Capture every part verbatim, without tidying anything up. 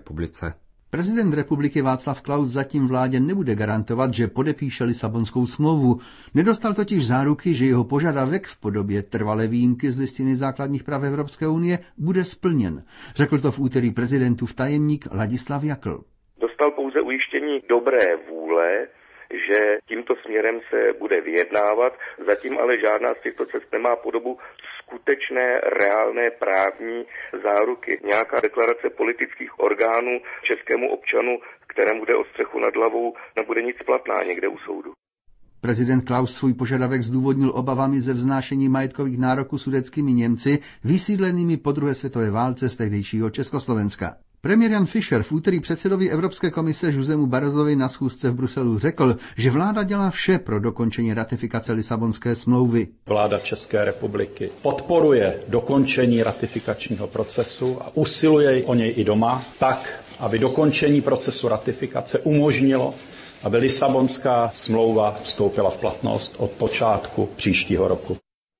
republice. Prezident republiky Václav Klaus zatím vládě nebude garantovat, že podepíše Lisabonskou smlouvu. Nedostal totiž záruky, že jeho požadavek v podobě trvalé výjimky z Listiny základních práv Evropské unie bude splněn. Řekl to v úterý prezidentův tajemník Ladislav Jakl. Dostal pouze ujištění dobré vůle, že tímto směrem se bude vyjednávat, zatím ale žádná z těchto cest nemá podobu skutečné, reálné právní záruky. Nějaká deklarace politických orgánů českému občanu, kterému bude o střechu nad hlavou, nebude nic platná někde u soudu. Prezident Klaus svůj požadavek zdůvodnil obavami ze vznášení majetkových nároků sudetskými Němci, vysídlenými po druhé světové válce z tehdejšího Československa. Premiér Jan Fischer v úterý předsedovi Evropské komise Josemu Barrosovi na schůzce v Bruselu řekl, že vláda dělá vše pro dokončení ratifikace Lisabonské smlouvy. Vláda České republiky podporuje dokončení ratifikačního procesu a usiluje o něj i doma, tak, aby dokončení procesu ratifikace umožnilo, aby Lisabonská smlouva vstoupila v platnost od počátku příštího roku.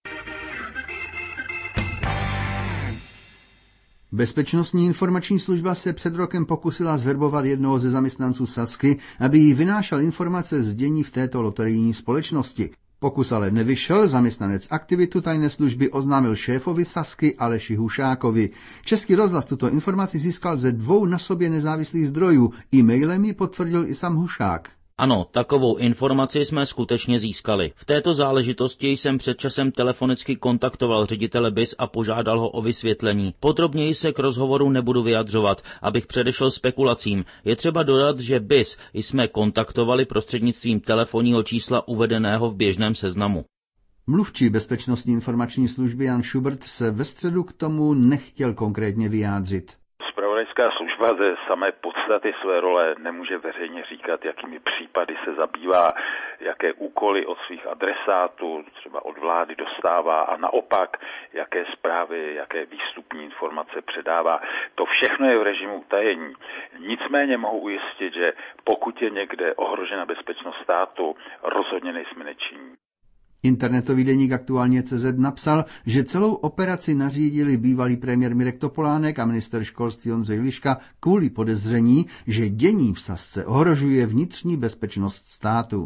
Bezpečnostní informační služba se před rokem pokusila zverbovat jednoho ze zaměstnanců Sazky, aby jí vynášel informace z dění v této loterijní společnosti. Pokus ale nevyšel, zaměstnanec aktivitu tajné služby oznámil šéfovi Sazky Aleši Hušákovi. Český rozhlas tuto informaci získal ze dvou na sobě nezávislých zdrojů. E-mailem ji potvrdil i sám Hušák. Ano, takovou informaci jsme skutečně získali. V této záležitosti jsem před časem telefonicky kontaktoval ředitele B I S a požádal ho o vysvětlení. Podrobněji se k rozhovoru nebudu vyjadřovat, abych předešel spekulacím. Je třeba dodat, že B I S jsme kontaktovali prostřednictvím telefonního čísla uvedeného v běžném seznamu. Mluvčí bezpečnostní informační služby Jan Schubert se ve středu k tomu nechtěl konkrétně vyjádřit. Zpravodajská služba ze samé podstaty své role nemůže veřejně říkat, jakými případy se zabývá, jaké úkoly od svých adresátů, třeba od vlády, dostává a naopak, jaké zprávy, jaké výstupní informace předává. To všechno je v režimu utajení. Nicméně mohu ujistit, že pokud je někde ohrožena bezpečnost státu, rozhodně nejsme nečinní. Internetový deník Aktuálně tečka cé zet napsal, že celou operaci nařídili bývalý premiér Mirek Topolánek a minister školství Ondřej Liška kvůli podezření, že dění v Sazce ohrožuje vnitřní bezpečnost státu.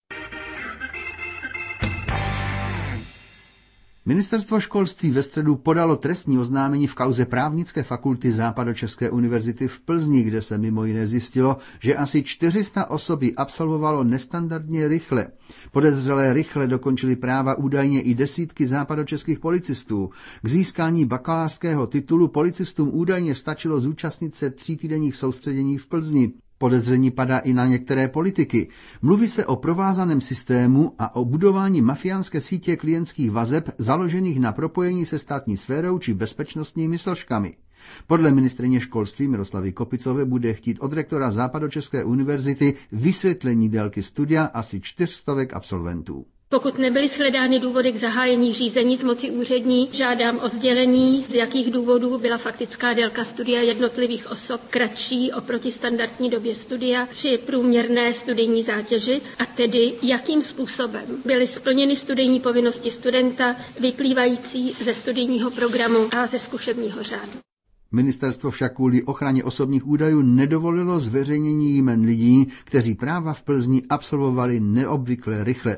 Ministerstvo školství ve středu podalo trestní oznámení v kauze právnické fakulty Západočeské univerzity v Plzni, kde se mimo jiné zjistilo, že asi čtyři sta osob absolvovalo nestandardně rychle. Podezřelé rychle dokončili práva údajně i desítky západočeských policistů. K získání bakalářského titulu policistům údajně stačilo zúčastnit se třítýdenních soustředění v Plzni. Podezření padá i na některé politiky. Mluví se o provázaném systému a o budování mafiánské sítě klientských vazeb založených na propojení se státní sférou či bezpečnostními složkami. Podle ministryně školství Miroslavy Kopicové bude chtít od rektora Západočeské univerzity vysvětlení délky studia asi čtyřstovek absolventů. Pokud nebyly shledány důvody k zahájení řízení z moci úřední, žádám o sdělení, z jakých důvodů byla faktická délka studia jednotlivých osob kratší oproti standardní době studia při průměrné studijní zátěži a tedy jakým způsobem byly splněny studijní povinnosti studenta vyplývající ze studijního programu a ze zkušebního řádu. Ministerstvo však kvůli ochraně osobních údajů nedovolilo zveřejnění jmen lidí, kteří práva v Plzni absolvovali neobvykle rychle.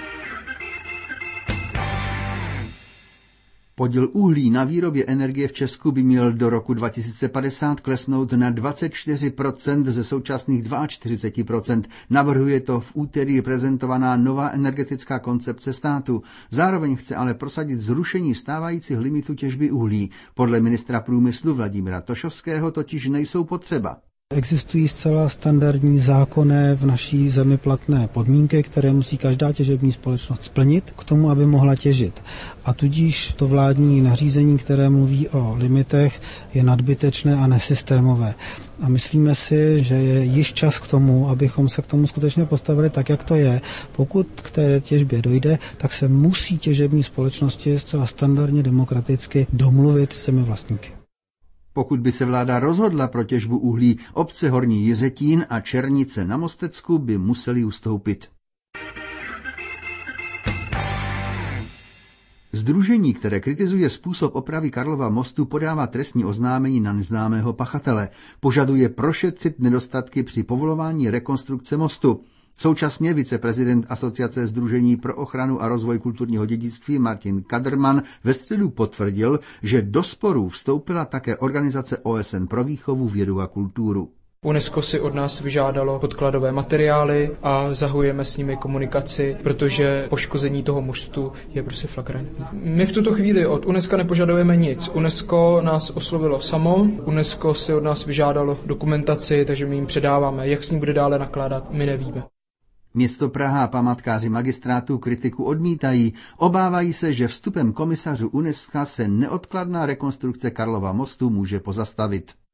Podíl uhlí na výrobě energie v Česku by měl do roku dva tisíce padesát klesnout na dvacet čtyři procent ze současných čtyřicet dva procent. Navrhuje to v úterý prezentovaná nová energetická koncepce státu. Zároveň chce ale prosadit zrušení stávajících limitů těžby uhlí. Podle ministra průmyslu Vladimíra Tošovského totiž nejsou potřeba. Existují zcela standardní zákonné v naší zemi platné podmínky, které musí každá těžební společnost splnit k tomu, aby mohla těžit. A tudíž to vládní nařízení, které mluví o limitech, je nadbytečné a nesystémové. A myslíme si, že je již čas k tomu, abychom se k tomu skutečně postavili tak, jak to je. Pokud k té těžbě dojde, tak se musí těžební společnosti zcela standardně demokraticky domluvit s těmi vlastníky. Pokud by se vláda rozhodla pro těžbu uhlí, obce Horní Jiřetín a Černice na Mostecku by museli ustoupit. Sdružení, které kritizuje způsob opravy Karlova mostu, podává trestní oznámení na neznámého pachatele. Požaduje prošetřit nedostatky při povolování rekonstrukce mostu. Současně viceprezident Asociace sdružení pro ochranu a rozvoj kulturního dědictví Martin Kaderman ve středu potvrdil, že do sporů vstoupila také Organizace O S N pro výchovu, vědu a kulturu. UNESCO si od nás vyžádalo podkladové materiály a zahajujeme s nimi komunikaci, protože poškození toho mostu je prostě flagrantní. My v tuto chvíli od UNESCO nepožadujeme nic. UNESCO nás oslovilo samo, UNESCO si od nás vyžádalo dokumentaci, takže my jim předáváme. Jak s ní bude dále nakládat, my nevíme. Město Praha a památkáři magistrátu kritiku odmítají. Obávají se, že vstupem komisařů UNESCO se neodkladná rekonstrukce Karlova mostu může pozastavit.